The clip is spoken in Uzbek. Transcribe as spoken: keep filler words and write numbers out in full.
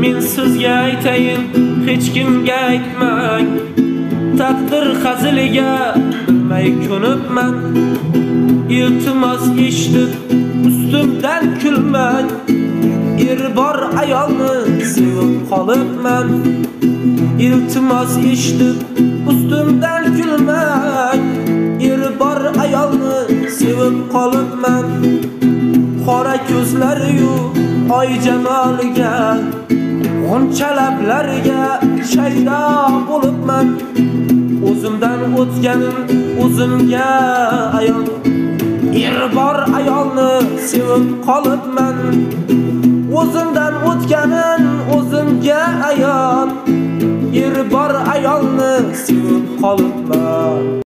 Men sizga aytayin, hech kimga aytmang. Taqdir haziliga bilmay ko'nibman. Iltimos eshitib ustimdan kulmang. Er bor ayolni sevib qolibman. Iltimos eshitib ustimdan kulmang. Er bor ayolni sevib qolibman. Qora ko'zlari-yu oy jamoliga, g'uncha lablariga shaydo bo'libman. O'zimdan o'tganim o'zimga ayon. Er bor ayolni sevib qolibman. O'zimdan o'tganim o'zimga ayon. Er bor ayolni sevib qolibman.